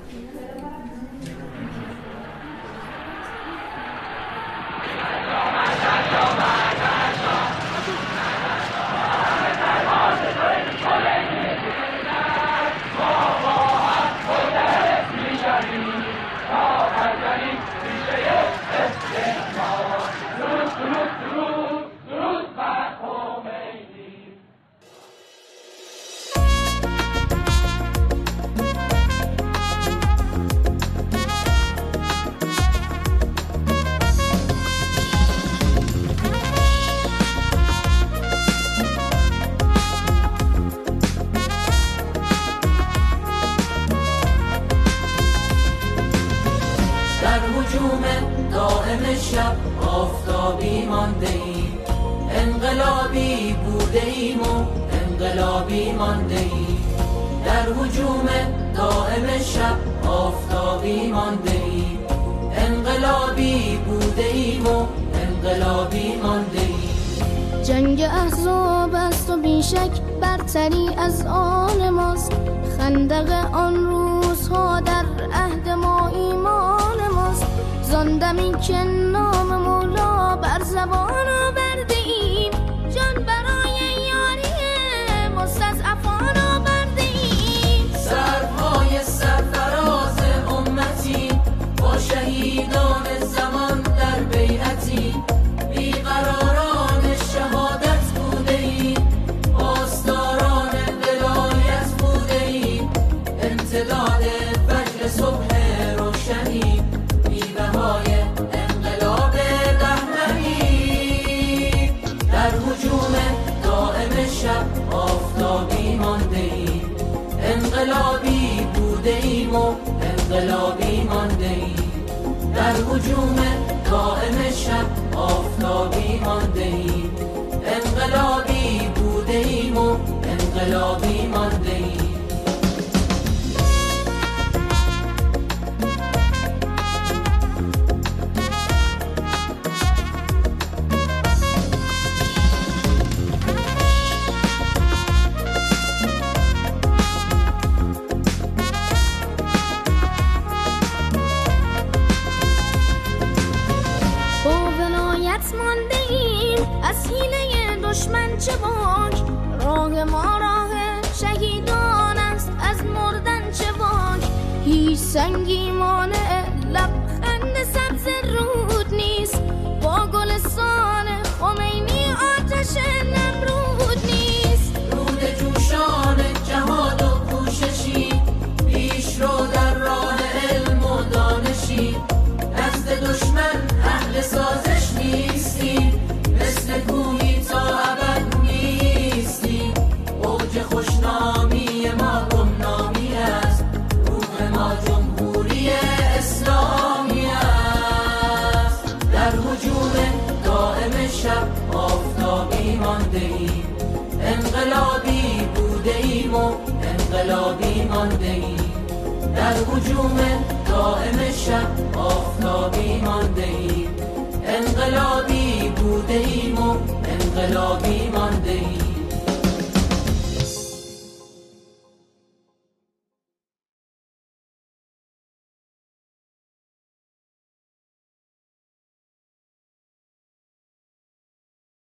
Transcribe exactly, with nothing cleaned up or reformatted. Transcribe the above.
دائم شب آفتابی مانده ایم، انقلابی بوده ایم و انقلابی مانده ایم. در هجوم دائم شب آفتابی مانده ایم، انقلابی بوده ایم و انقلابی مانده ایم. جنگ احزاب است و بیشک برتری از آن ماست، خندق آن روزها در عهد ما ایمان ماست. زاندمی که نام مولا بر زبان آورده ایم، جان برای یاری مستضعفان آورده ایم. سرهای سرفراز امتی با شهیدان زمان در بیعتی، بیقراران شهادت بوده ایم، پاسداران ولایت بوده ایم، امتداد فجر صبح روشنی، میوه‌های انقلاب بهمنی. در هجوم دائم شب آفتابی مانده ایم، انقلابی بوده ایم و انقلابی مانده ایم. در هجوم دائم شب آفتابی مانده ایم، انقلابی بوده ایم و انقلابی مانده ایم. مانده ایم از حیله دشمن چه باک، راه ما راه شهیدان است از مردن چه باک. هیچ سنگی مانع لبخند سبز رود نیست، با گلستان خمینی آتش نمرود نیست. رود جوشان جهاد و کوششی، پیش رو در راه علم و دانشی، نزد دشمن اهل سازش نیستی، مثل کوهی تا ابد نیستی. اوج خوشنامی ما گمنامی است، روح ما جمهوری اسلامی است. در هجوم دائم شب آفتابی مانده ایم، انقلابی بوده ایم و انقلابی مانده ایم. در هجوم دائم شب آفتابی مانده ایم، انقلابی بوده ایم و انقلابی مانده ایم.